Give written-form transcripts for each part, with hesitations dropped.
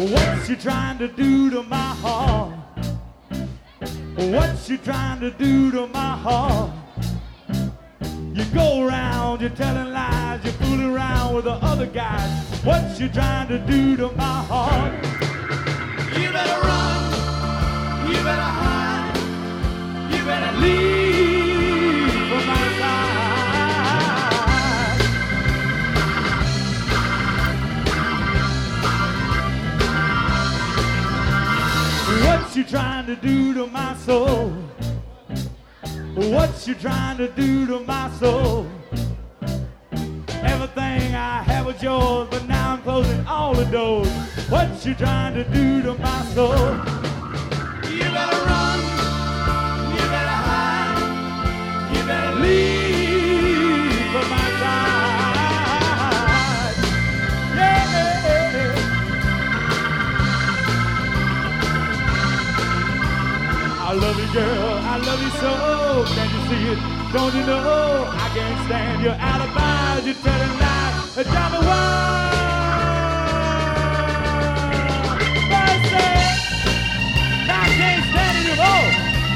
What you trying to do to my heart? What you trying to do to my heart? You go around, you're telling lies, you're fooling around with the other guys. What you trying to do to my heart? You better run, you better hide, you better leave from my side. What you trying to do to my soul? What you trying to do to my soul? Everything I have was yours, but now I'm closing all the doors. What you trying to do to my soul? You better run, you better hide, you better leave from my side. Yeah. I love you, girl, I love you so. Can't you see it? Don't you know? I can't stand you out of bounds. You're telling lies, it drive me wild. Mercy, I can't stand it anymore.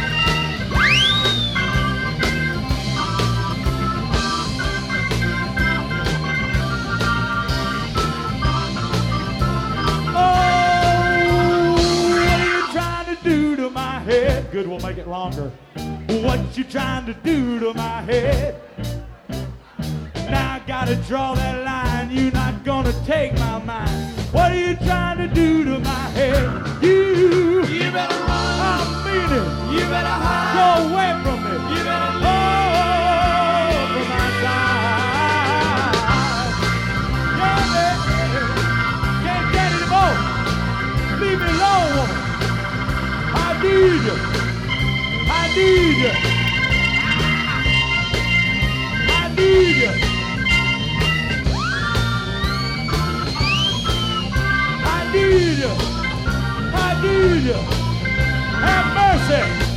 To my head, good, we'll make it longer. What you trying to do to my head? Now I gotta draw that line. You're not gonna take my mind. What are you trying to do to my head? You better run. I mean it. You better hide. Go away from me. You better leave from my side. Yeah, can't get it anymore. Leave me alone, woman. I need you. I need you. I need you. I need you. I need you. Have mercy.